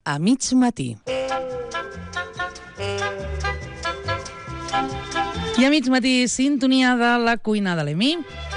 A mig matí. I a mig matí, sintonia de la cuina de l'Emi.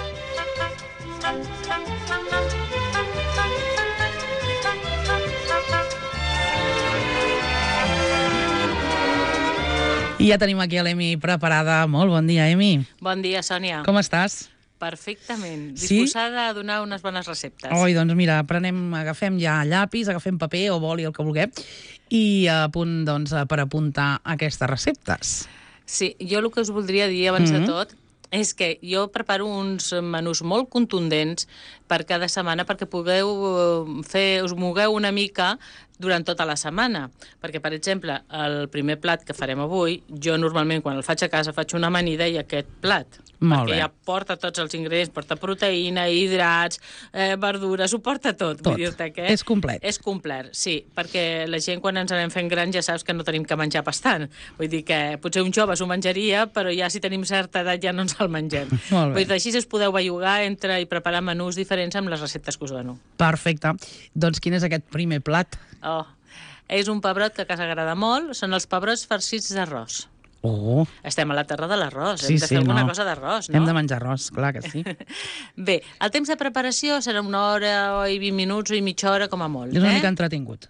I ja tenim aquí a l'Emi preparada. Molt bon dia, Emi. Bon dia, Sònia. Com estàs? Perfectament. Sí? Disposada a donar unes bones receptes. Oi, doncs mira, agafem ja llapis, agafem paper o boli, el que vulguem, i a punt, doncs, per apuntar aquestes receptes. Sí, jo el que us voldria dir abans de tot és que jo preparo uns menús molt contundents per cada setmana perquè us mogueu una mica durant tota la setmana. Perquè, per exemple, el primer plat que farem avui, jo normalment quan el faig a casa faig una amanida i aquest plat. Molt perquè bé. ja porta tots els ingredients, porta proteïna, hidrats, verdures, ho porta tot. Tot. Vull dir-te que És complet. És complet, sí, perquè la gent quan ens anem fent grans ja saps que no tenim que menjar bastant. Vull dir que potser un jove s'ho menjaria, però ja si tenim certa edat ja no ens el mengem. Molt bé. Vull dir, així us podeu bellugar entre i preparar menús diferents amb les receptes que us dono. Perfecte. Doncs quin és aquest primer plat? Oh, és un pebrot que a casa agrada molt, són els pebrots farcits d'arròs. Oh, Estem a la terra de l'arròs, sí, hem de fer alguna no. cosa d'arròs, no? Hem de menjar arròs, clar que sí. Bé, el temps de preparació serà 1 hora i 20 minuts o mitja hora com a molt. És una mica entretingut.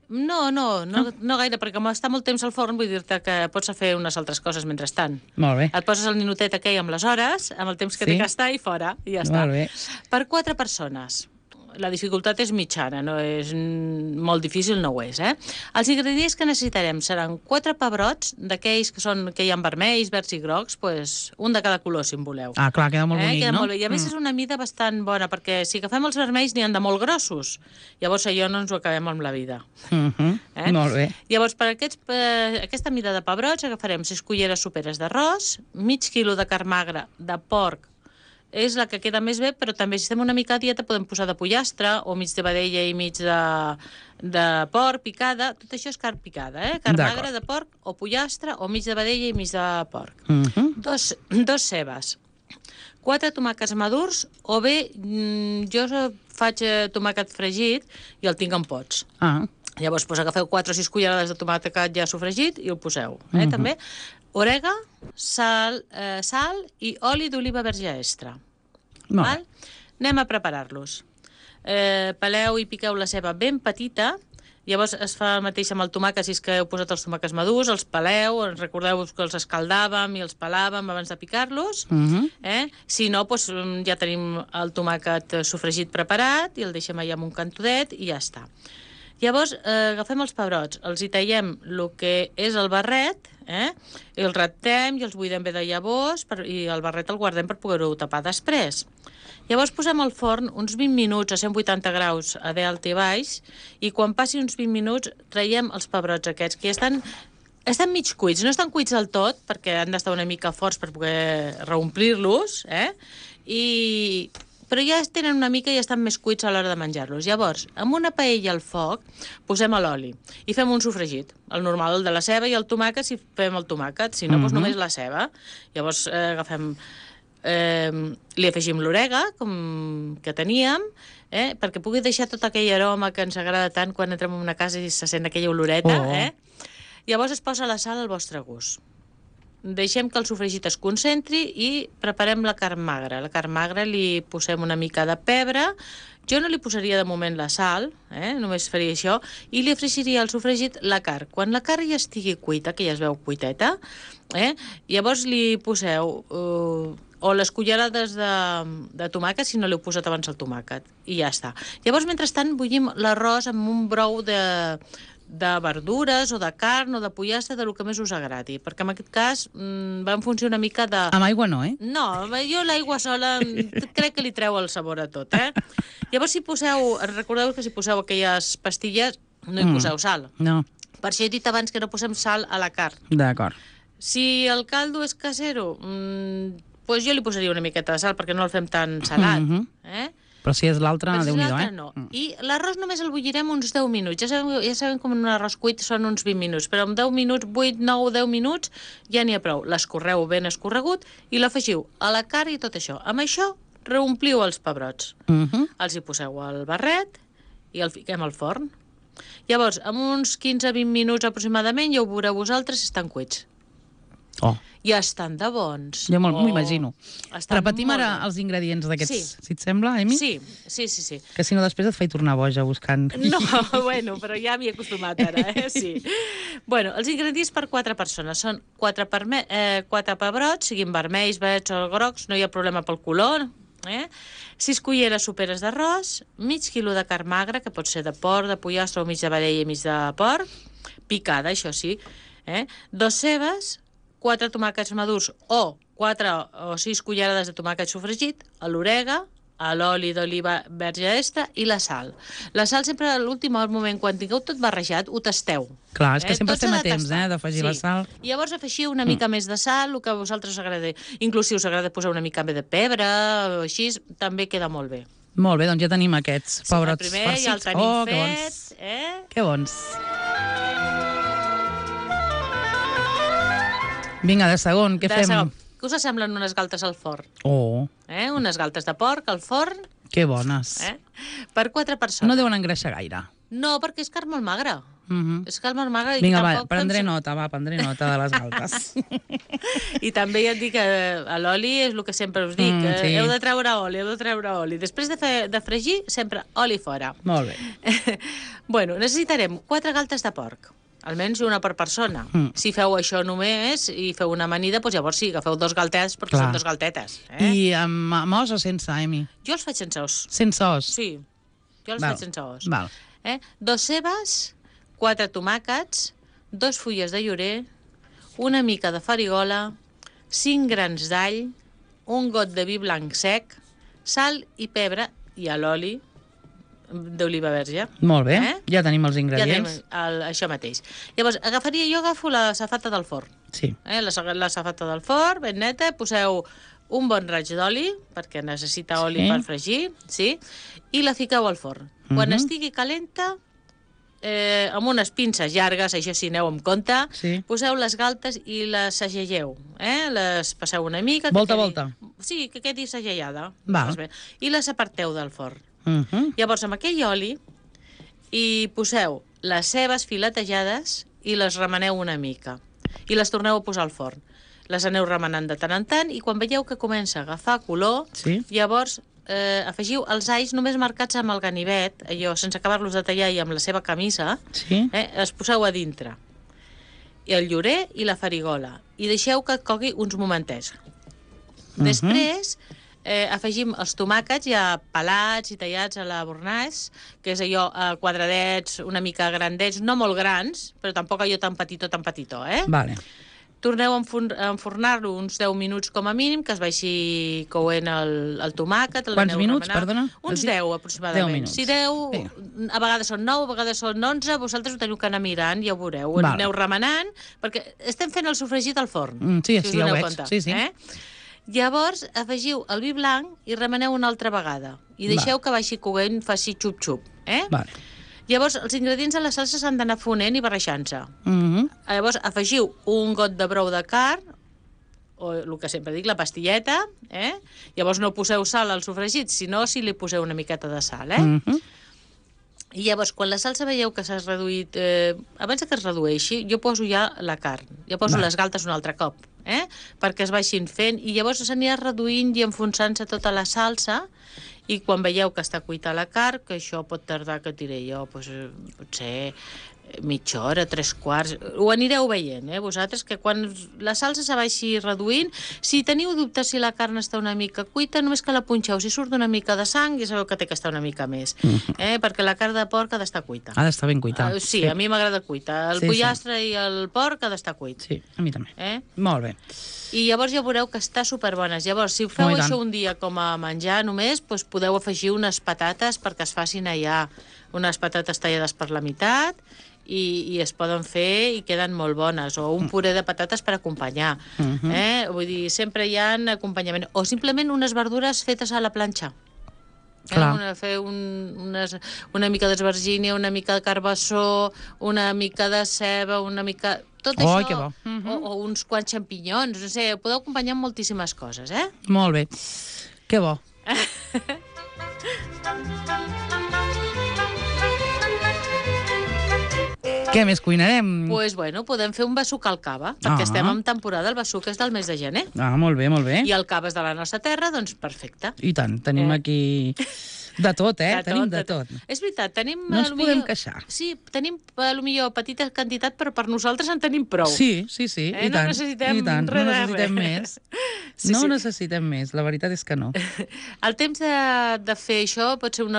No gaire, perquè com està molt temps al forn vull dir-te que pots fer unes altres coses mentrestant. Molt bé. Et poses el minutet aquell amb les hores, amb el temps que Sí. té que estar i fora, i ja està. Molt bé. Per 4 persones. La dificultat és mitjana, no és molt difícil, no ho és, eh? Els ingredients que necessitarem seran 4 pebrots, d'aquells que hi ha vermells, verds i grocs, pues, un de cada color, si en voleu. Ah, clar, queda molt bonic, Queda no? molt bé. I a més és una mida bastant bona, perquè si agafem els vermells n'hi ha de molt grossos. Llavors allò no ens ho acabem amb la vida. Molt bé. Llavors, per aquesta mida de pebrots agafarem 6 culleres soperes d'arròs, mig quilo de carn magra de porc, és la que queda més bé, però també si estem una mica a dieta podem posar de pollastre o mig de vedella i mig de porc picada. Tot això és carn picada, carn magra de porc o pollastre o mig de vedella i mig de porc. Dos cebes, 4 tomàquets madurs o bé jo faig tomàquet fregit i el tinc en pots. Ah, Llavors agafeu 4 o 6 cullerades de tomàquet ja sofregit i el poseu, també. Orega, sal i oli d'oliva verge extra. molt Val? Anem a preparar-los. Peleu i piqueu la ceba ben petita. Llavors es fa el mateix amb el tomàquet, si és que heu posat els tomàquets madurs, els peleu, recordeu-vos que els escaldàvem i els pelàvem abans de picar-los. Si no, doncs, ja tenim el tomàquet sofregit preparat i el deixem allà en un cantonet i ja està. Llavors agafem els pebrots, els hi tallem el que és el barret, i el ratem i els buidem bé de llavors i el barret el guardem per poder-ho tapar després. Llavors posem al forn uns 20 minuts a 180 graus a dalt i baix i quan passi uns 20 minuts traiem els pebrots aquests, que estan mig cuits, no estan cuits del tot perquè han d'estar una mica forts per poder reomplir-los, però ja es tenen una mica i estan més cuits a l'hora de menjar-los. Llavors, amb una paella al foc posem l'oli i fem un sofregit, el normal, el de la ceba i el tomàquet si fem el tomàquet, si no, doncs només la ceba. Llavors li afegim l'orega que teníem, perquè pugui deixar tot aquell aroma que ens agrada tant quan entrem en una casa i se sent aquella oloreta. Llavors es posa la sal al vostre gust. Deixem que el sofregit es concentri i preparem la carn magra. La carn magra li posem una mica de pebre. Jo no li posaria de moment la sal, només faria això, i li afreixiria al sofregit la carn. Quan la carn ja estigui cuita, que ja es veu cuiteta, llavors li poseu o les cullerades de tomàquet si no li heu posat abans el tomàquet, i ja està. Llavors, mentrestant, bullim l'arròs amb un brou de verdures o de carn o de pollastre, del que més us agradi, perquè en aquest cas va en funció una mica de... Amb aigua no, No, jo l'aigua sola crec que li treu el sabor a tot, Llavors, recordeu que si poseu aquelles pastilles no hi poseu sal. No. Per això he dit abans que no posem sal a la carn. D'acord. Si el caldo és casero, doncs jo li posaria una miqueta de sal perquè no el fem tan salat, Però si és l'altre, Però si és Déu-n'hi-do, l'altre, no. I l'arròs només el bullirem uns 10 minuts. Ja sabem com un arròs cuit són uns 20 minuts, però amb 10 minuts, 8, 9, 10 minuts, ja n'hi ha prou. L'escorreu ben escorregut i l'afegiu a la carn i tot això. Amb això reompliu els pebrots. Els hi poseu al barret i el fiquem al forn. Llavors, en uns 15-20 minuts aproximadament ja ho veureu vosaltres si estan cuits. Oh, I estan de bons. jo m'ho imagino. Estan Repetim molt ara bons. els ingredients d'aquests, Sí. si et sembla, Emi? Sí. Que si no després et faig tornar boja buscant. No, bueno, però ja m'hi he acostumat ara, sí. Bueno, els ingredients per 4 persones són 4 pebrots, siguin vermells, verds o grocs, no hi ha problema pel color, 6 culleres soperes d'arròs, mig quilo de carn magra, que pot ser de porc, de pollastre o mig de vedella i mig de porc, picada, això sí, 2 cebes, 4 tomàquets madurs o 4 o 6 cullerades de tomàquet sofregit, l'orega, l'oli d'oliva verge extra i la sal. La sal sempre a l'últim moment, quan tingueu tot barrejat, ho tasteu. Clar, és que sempre Tot s'ha estem a de temps, tastar. d'afegir la sal. I llavors afegiu una mica més de sal, el que a vosaltres us agrada. Inclús si us agrada posar una mica més de pebre o així, també queda molt bé. Molt bé, doncs ja tenim aquests pebrots El primer farcits. ja el tenim que bons. fet. Que bons. Vinga, de segon, què fem? Què us semblen unes galtes al forn? Oh, Unes galtes de porc al forn, que bones. per 4 persones. No deuen engreixar gaire. No, perquè és carn molt magra. Mhm. És carn molt magra i Vinga, va, tampoc... prendré nota de les galtes. I també ja et dic que l'oli és el que sempre us dic. Sí. Heu de treure oli, Després de fregir, sempre oli fora. Molt bé. Bueno, necessitarem 4 galtes de porc. Almenys una per persona. Si feu això només i feu una amanida, doncs llavors sí, agafeu 2 galtetes perquè Clar. són 2 galtetes. I amb os o sense, Emi? Jo els faig sense os. Sense os? Sí, jo els Val. faig sense os. Val. 2 cebes, 4 tomàquets, 2 fulles de llorer, una mica de farigola, 5 grans d'all, un got de vi blanc sec, sal i pebre i l'oli d'oliva verge. Molt bé, ja tenim els Ja ingredients. tenim això mateix. Llavors, jo agafo la safata del forn. Sí. La safata del forn, ben neta, poseu un bon raig d'oli, perquè necessita oli per fregir, sí? I la fiqueu al forn. Quan estigui calenta, amb unes pinces llargues, això sí, aneu amb compte, poseu les galtes i les segelleu. Les passeu una mica. Volta a volta. Sí, que quedi segellada. Val. I les aparteu del forn. Llavors, amb aquell oli, hi poseu les cebes filetejades i les remeneu una mica. I les torneu a posar al forn. Les aneu remenant de tant en tant i quan veieu que comença a agafar color, llavors afegiu els alls només marcats amb el ganivet, allò, sense acabar-los de tallar i amb la seva camisa, els poseu a dintre. I el llorer i la farigola. I deixeu que cogui uns momentets. Després afegim els tomàquets ja pelats i tallats a la bornàs, que és allò quadradets, una mica grandets, no molt grans, però tampoc allò tan petitó, Vale. Torneu a enfornar-lo uns 10 minuts com a mínim, que es vagi coent el tomàquet. Quants minuts, perdona? Uns 10, aproximadament. 10 minuts. Si 10, a vegades són 9, a vegades són 11, vosaltres ho teniu que anar mirant, ja ho veureu. Val. Aneu remenant, perquè estem fent el sofregit al forn. Sí, si us ja ho doneu veig. compte, Sí. Llavors, afegiu el vi blanc i remeneu una altra vegada. I deixeu que vagi coent, faci xup-xup. Vale. Llavors, els ingredients de la salsa s'han d'anar fonent i barrejant-se. Llavors, afegiu un got de brou de carn, o el que sempre dic, la pastilleta, Llavors no poseu sal al sofregit, sinó si li poseu una miqueta de sal, I llavors, quan la salsa veieu que s'ha reduït, abans que es redueixi, jo poso ja la carn, ja poso les galtes un altre cop, perquè es vagin fent, i llavors s'anirà reduint i enfonsant-se tota la salsa, i quan veieu que està cuita la carn, que això pot tardar, que diré jo, potser mitja hora, 3/4, ho anireu veient, vosaltres, que quan la salsa se vagi reduint, si teniu dubtes si la carn està una mica cuita, només que la punxeu, si surt una mica de sang, ja sabeu que té que estar una mica més, perquè la carn de porc ha d'estar cuita. Ha d'estar ben cuita. Sí, a mi m'agrada cuita. El pollastre i el porc ha d'estar cuit. Sí, a mi també. Molt bé. I llavors ja veureu que està superbones. Llavors, si feu això un dia com a menjar només, doncs podeu afegir unes patates perquè es facin allà unes patates tallades per la meitat i es poden fer i queden molt bones. O un puré de patates per acompanyar. Vull dir, sempre hi ha acompanyament. O simplement unes verdures fetes a la planxa. Fer una mica d'esvergínia, una mica de carbassó, una mica de ceba, una mica... Tot això, que bo. o uns quants xampinyons, no sé, podeu acompanyar amb moltíssimes coses, Molt bé. Que bo. Què més cuinarem? Doncs, bueno, podem fer un besuc al cava, perquè estem en temporada, el besuc és del mes de gener. Molt bé, molt bé. I el cava és de la nostra terra, doncs perfecte. I tant, tenim aquí de tot, tenim de tot. És veritat, tenim... No ens podem queixar. Sí, tenim, potser petita quantitat, però per nosaltres en tenim prou. Sí, i tant. No necessitem res. No necessitem més. No necessitem més, la veritat és que no. El temps de fer això pot ser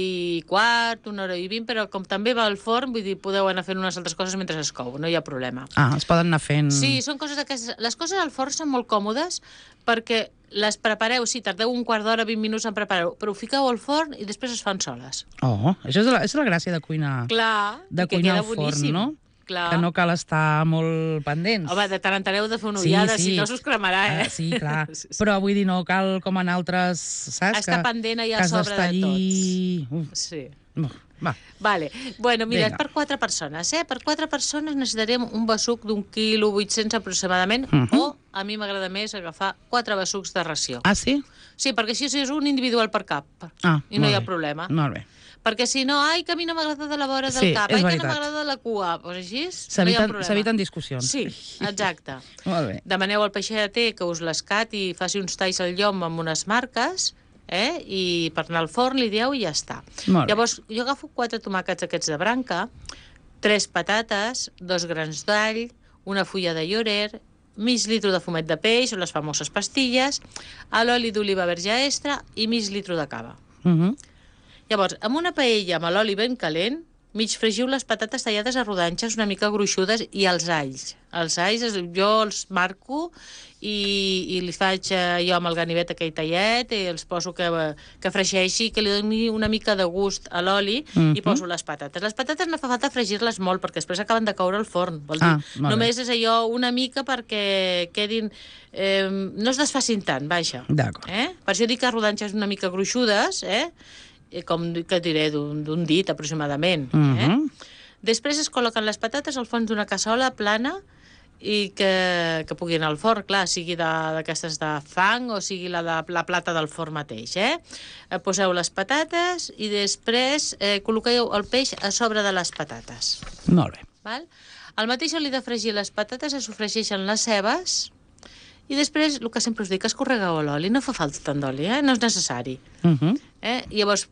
1h15, 1h20, però com també va al forn, vull dir, podeu anar fent unes altres coses mentre es cou, no hi ha problema. Es poden anar fent... Sí, són coses d'aquestes... Les coses al forn són molt còmodes perquè les prepareu, sí, tardeu un quart d'hora, 20 minuts en preparar-ho, però ho fiqueu al forn i després es fan soles. Això és la gràcia de cuinar. Clar, de cuinar al forn, no? Clar. Que no cal estar molt pendents. Home, de tant en tant heu de fer una ullada, si no s'us cremarà, Sí, clar. Però vull dir, no cal com en altres, saps? Està pendent allà a sobre de tots. Sí. Va. Vale. Bueno, mira, és per 4 persones, Per 4 persones necessitarem un besuc d'1,8 kg aproximadament, o a mi m'agrada més agafar 4 besucs de ració. Ah, sí? Sí, perquè així és un individual per cap. I no hi ha problema. Molt bé. Perquè si no, que a mi no m'agrada de la vora del cap, que no m'agrada de la cua, doncs així no hi ha problema. S'eviten discussions. Sí, exacte. Molt bé. Demaneu al peixater que us l'escati i faci uns talls al llom amb unes marques, i per anar al forn li dieu i ja està. Llavors, jo agafo 4 tomàquets aquests de branca, 3 patates, 2 grans d'all, una fulla de llorer, mig litre de fumet de peix, o les famoses pastilles, l'oli d'oliva verge extra i mig litre de cava. Llavors, amb una paella amb l'oli ben calent, mig fregiu les patates tallades a rodanxes una mica gruixudes i els alls. Els alls jo els marco i li faig jo amb el ganivet aquell tallet i els poso que freixeixi, que li doni una mica de gust a l'oli i poso les patates. Les patates no fa falta fregir-les molt perquè després acaben de caure al forn. Vol dir, només és allò una mica perquè quedin... no es desfacin tant, vaja. D'acord. Per això dic que rodanxes una mica gruixudes, com que diré, d'un dit aproximadament. Després es col·loquen les patates al fons d'una cassola plana i que pugui anar al forn, clar, sigui d'aquestes de fang o sigui la plata del forn mateix. Poseu les patates i després col·loqueu el peix a sobre de les patates. Molt bé. Al mateix oli de fregir les patates es sofregeixen les cebes i després, el que sempre us dic, escorregueu l'oli, no fa falta tant d'oli, no és necessari. Llavors,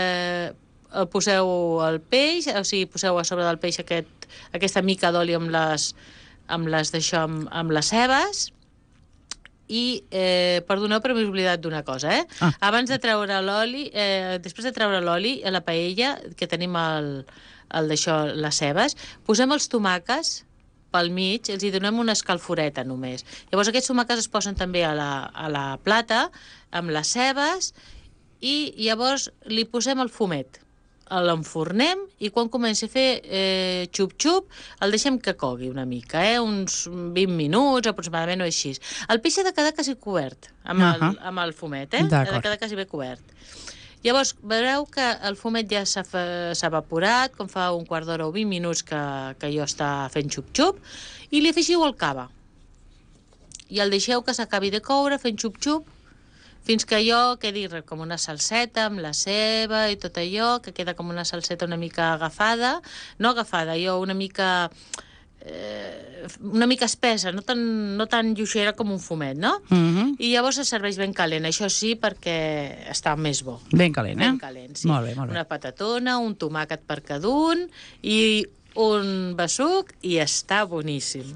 poseu el peix, o sigui, poseu a sobre del peix aquesta mica d'oli amb les cebes i, perdoneu, però m'he oblidat d'una cosa, Abans de treure l'oli, després de treure l'oli a la paella, que tenim les cebes, posem els tomàquets pel mig, els hi donem una escalforeta només. Llavors aquests tomàquets es posen també a la plata amb les cebes i llavors li posem el fumet. L'enfornem i quan comenci a fer xup-xup el deixem que cogui una mica, uns 20 minuts aproximadament o així. El peix ha de quedar quasi cobert amb el fumet, ha de quedar quasi bé cobert. Llavors, veureu que el fumet ja s'ha evaporat, com fa un quart d'hora o 20 minuts que jo està fent xup-xup, i li afegiu el cava. I el deixeu que s'acabi de coure fent xup-xup, fins que allò quedi com una salseta amb la ceba i tot allò, que queda com una salseta una mica agafada, no agafada, una mica espessa, no tan lluixera com un fumet, no? I llavors es serveix ben calent, això sí, perquè està més bo. Ben calent, Ben calent, sí. Molt bé, molt bé. Una patatona, un tomàquet per cada un i un besuc i està boníssim.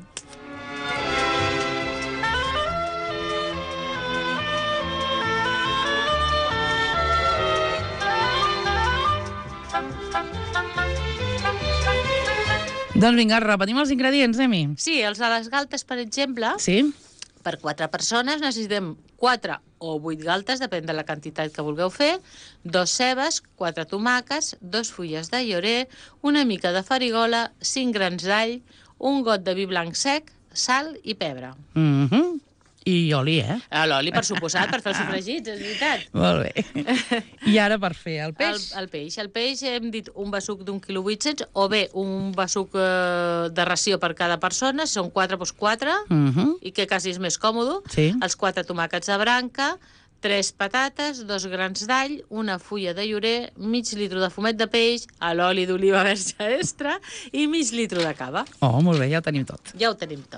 Doncs vinga, repetim els ingredients, Emi. Sí, els de les galtes, per exemple, per 4 persones necessitem 4 o 8 galtes, depèn de la quantitat que vulgueu fer, 2 cebes, 4 tomàquets, 2 fulles de llorer, una mica de farigola, 5 grans d'all, un got de vi blanc sec, sal i pebre. I oli, L'oli, per suposat, per fer els sofregits, és veritat. Molt bé. I ara per fer el peix? El peix. El peix hem dit un besuc d'1,8 kg, o bé un besuc de ració per cada persona, si són 4, doncs 4, i que quasi és més còmode. Els 4 tomàquets de branca, 3 patates, 2 grans d'all, una fulla de llorer, mig litre de fumet de peix, a l'oli d'oliva verge extra i mig litre de cava. Oh, molt bé, ja ho tenim tot. Ja ho tenim tot.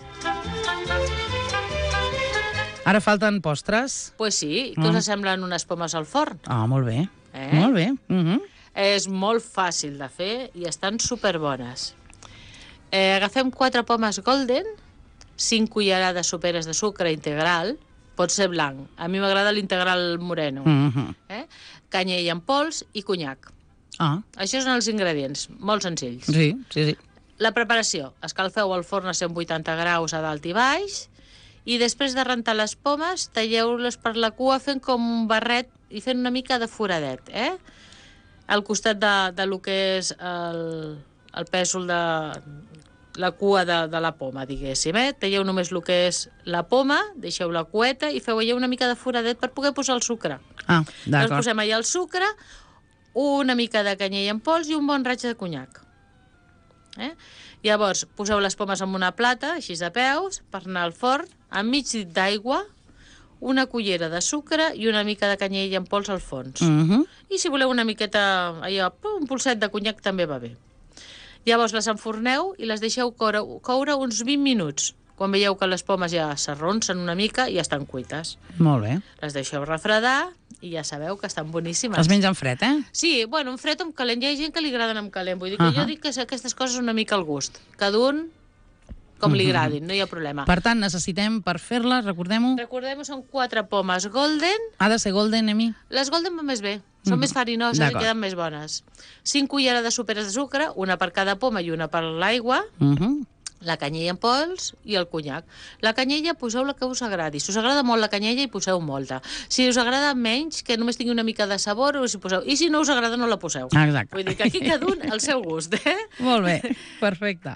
Ara falten postres. Pues sí, què us semblen unes pomes al forn? Ah, molt bé. Molt bé. És molt fàcil de fer i estan superbones. Agafem 4 pomes golden, 5 cullerades soperes de sucre integral, pot ser blanc. A mi m'agrada l'integral moreno. Canyella en pols i conyac. Això són els ingredients, molt senzills. Sí. La preparació. Escalfeu el forn a 180 graus a dalt i baix i després de rentar les pomes, talleu-les per la cua fent com un barret i fent una mica de foradet, al costat de lo que és el pèsol de la cua de la poma, diguéssim. Talleu només el que és la poma, deixeu la cueta i feu allà una mica de foradet per poder posar el sucre. D'acord. Llavors posem allà el sucre, una mica de canyella en pols i un bon raig de conyac. Llavors, poseu les pomes en una plata, així de peus, per anar al forn, amb mig dit d'aigua, una cullera de sucre i una mica de canyella en pols al fons. I si voleu una miqueta, un polset de conyac també va bé. Llavors les enforneu i les deixeu coure uns 20 minuts. Quan veieu que les pomes ja s'arronsen una mica, ja estan cuites. Molt bé. Les deixeu refredar i ja sabeu que estan boníssimes. Els mengen fred, Sí, bueno, en fred o amb calent. Hi ha gent que li agraden amb calent. Vull dir que jo dic que aquestes coses són una mica al gust. Cada un com li agradin, no hi ha problema. Per tant, necessitem per fer-les, recordem-ho... Recordem-ho, són 4 pomes golden. Ha de ser golden, Emi? Les golden van més bé. Són més farinoses i queden més bones. 5 cullerades soperes de sucre, una per cada poma i una per l'aigua, la canyella en pols i el conyac. La canyella poseu la que us agradi. Si us agrada molt la canyella, hi poseu molta. Si us agrada menys, que només tingui una mica de sabor, us hi poseu. I si no us agrada, no la poseu. Exacte. Vull dir que aquí cada un el seu gust, Molt bé, perfecte.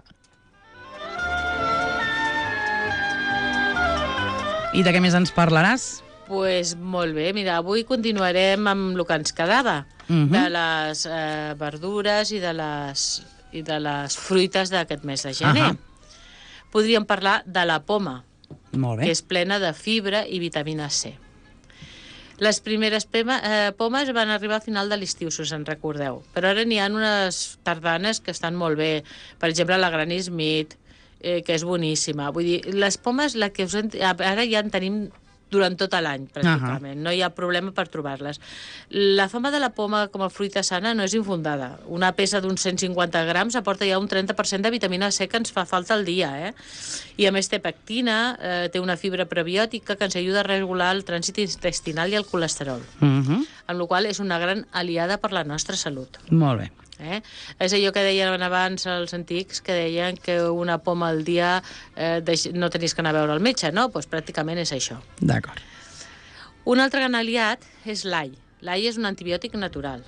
I de què més ens parlaràs? Pues molt bé, mira, avui continuarem amb el que ens quedava, de les verdures i de les fruites d'aquest mes de gener. Podríem parlar de la poma, que és plena de fibra i vitamina C. Les primeres pomes van arribar a final de l'estiu, si us en recordeu, però ara n'hi ha unes tardanes que estan molt bé. Per exemple, la Granny Smith, que és boníssima. Vull dir, les pomes, ara ja en tenim durant tot l'any, pràcticament. No hi ha problema per trobar-les. La fama de la poma com a fruita sana no és infundada. Una peça d'uns 150 grams aporta ja un 30% de vitamina C que ens fa falta al dia, I a més té pectina, té una fibra prebiòtica que ens ajuda a regular el trànsit intestinal i el colesterol. Amb la qual cosa és una gran aliada per la nostra salut. Molt bé. És allò que deien abans els antics, que deien que una poma al dia no tenies que anar a veure el metge, no? Doncs pràcticament és això. D'acord. Un altre gran aliat és l'all. L'all és un antibiòtic natural.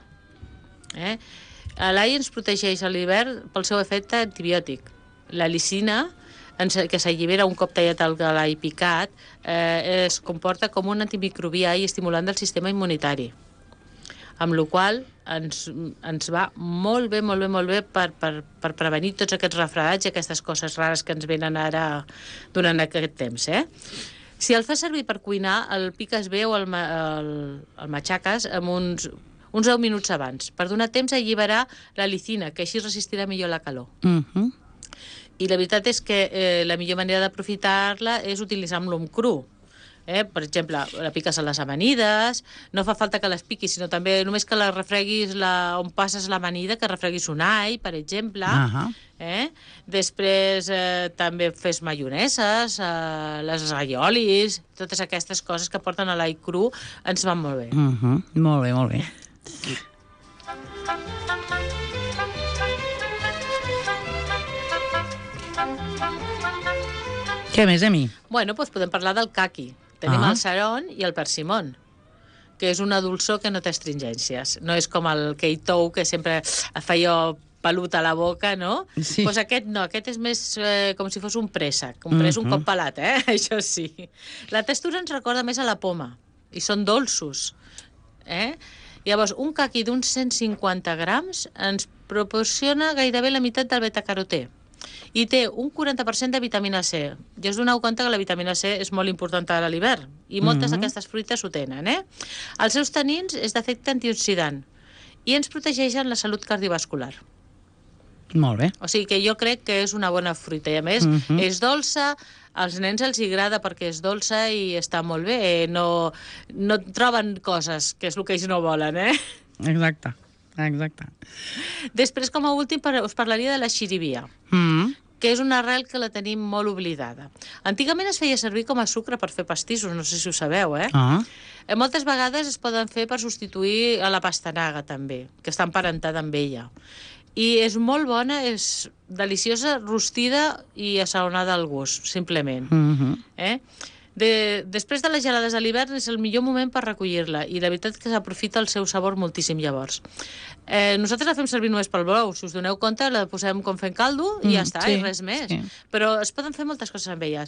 L'all ens protegeix a l'hivern pel seu efecte antibiòtic. La lisina, que s'allibera un cop tallat el l'all picat, es comporta com un antimicrobià i estimulant del sistema immunitari, amb la qual ens va molt bé per prevenir tots aquests refredats i aquestes coses rares que ens venen ara durant aquest temps. Si el fas servir per cuinar, el piques bé o el matxaques amb uns 10 minuts abans, per donar temps a alliberar la lisina, que així resistirà millor la calor. I la veritat és que la millor manera d'aprofitar-la és utilitzar-lo amb cru. Per exemple, la piques a les amanides, no fa falta que les piquis, sinó també només que la refreguis on passes l'amanida, que refreguis un all, per exemple. Després també fes maioneses, les raiolis, totes aquestes coses que porten a l'all cru ens van molt bé. Molt bé, molt bé. Què més, Emi? Bueno, doncs podem parlar del caqui. Tenim el seron i el persimon, que és una dolçor que no té astringències. No és com el keitou, que sempre feia pelut a la boca, no? Sí. Doncs aquest no, aquest és més com si fos un préssec, un cop pelat, això sí. La textura ens recorda més a la poma, i són dolços. Llavors, un caqui d'uns 150 grams ens proporciona gairebé la meitat del beta-carotè i té un 40% de vitamina C. Ja us doneu compte que la vitamina C és molt important a l'hivern, i moltes d'aquestes fruites ho tenen, Els seus tanins és d'efecte antioxidant i ens protegeixen la salut cardiovascular. Molt bé. O sigui que jo crec que és una bona fruita. I a més, és dolça, als nens els agrada perquè és dolça i està molt bé. No troben coses, que és el que ells no volen, Exacte. Després, com a últim, us parlaria de la xirivia, que és una arrel que la tenim molt oblidada. Antigament es feia servir com a sucre per fer pastissos, no sé si ho sabeu, Moltes vegades es poden fer per substituir a la pastanaga, també, que està emparentada amb ella. I és molt bona, és deliciosa, rostida i assaonada al gust, simplement. Després de les gelades de l'hivern és el millor moment per recollir-la, i la veritat que s'aprofita el seu sabor moltíssim llavors. Nosaltres la fem servir només pel brou, si us doneu compte la posem com fent caldo i ja està, i res més. Però es poden fer moltes coses amb elles.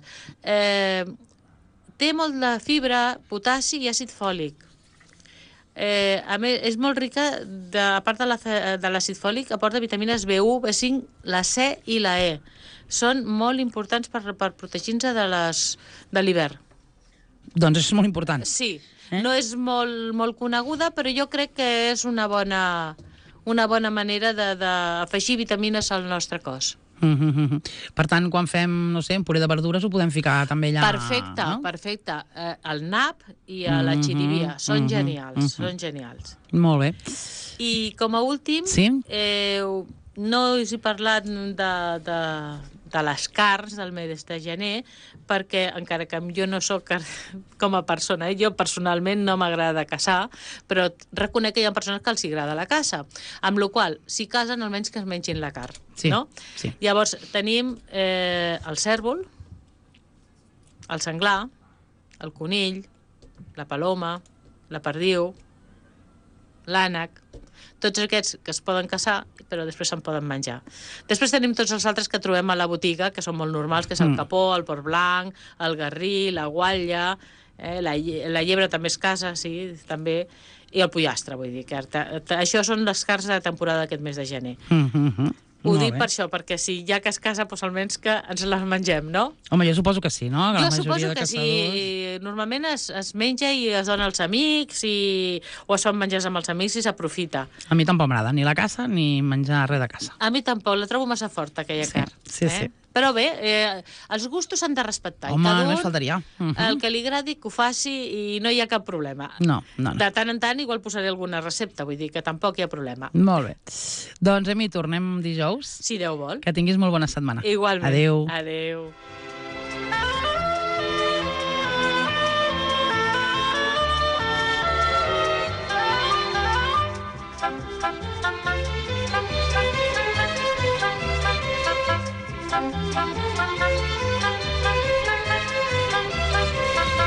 Té molt de fibra, potassi i àcid fòlic. A més, és molt rica, a part de l'àcid fòlic, aporta vitamines B1, B5, la C i la E. Són molt importants per protegir-nos de l'hivern. Doncs és molt important. Sí, no és molt coneguda, però jo crec que és una bona manera d'afegir vitamines al nostre cos. Per tant, quan fem, no sé, un puré de verdures ho podem ficar també allà... Perfecte. El nap i la xirivia són genials, Molt bé. I com a últim, no us he parlat de les carns del mes de gener, perquè encara que jo no sóc com a persona, jo personalment no m'agrada caçar, però reconec que hi ha persones que els agrada la caça, amb la qual cosa, si casen, almenys que es mengin la carn. No? Llavors, tenim el cèrvol, el senglar, el conill, la paloma, la perdiu, l'ànec, tots aquests que es poden caçar, però després se'n poden menjar. Després tenim tots els altres que trobem a la botiga, que són molt normals, que és el capó, el porc blanc, el garrí, la guatlla, la llebre també es casa, sí, també, i el pollastre, vull dir, que això són les carns de temporada d'aquest mes de gener. Ho dic per això, perquè si ja que es casa, doncs almenys que ens les mengem, no? Home, jo suposo que sí, no? Jo suposo que sí. Normalment es menja i es dona als amics, o es fan menjars amb els amics i s'aprofita. A mi tampoc m'agrada ni la caça ni menjar res de caça. A mi tampoc, la trobo massa forta, aquella carn. Sí. Però bé, els gustos s'han de respectar. Home, només faltaria. El que li agradi que ho faci i no hi ha cap problema. No. De tant en tant igual posaré alguna recepta, vull dir que tampoc hi ha problema. Molt bé. Doncs, Emi, tornem dijous. Si Déu vol. Que tinguis molt bona setmana. Igualment. Adéu. Adéu.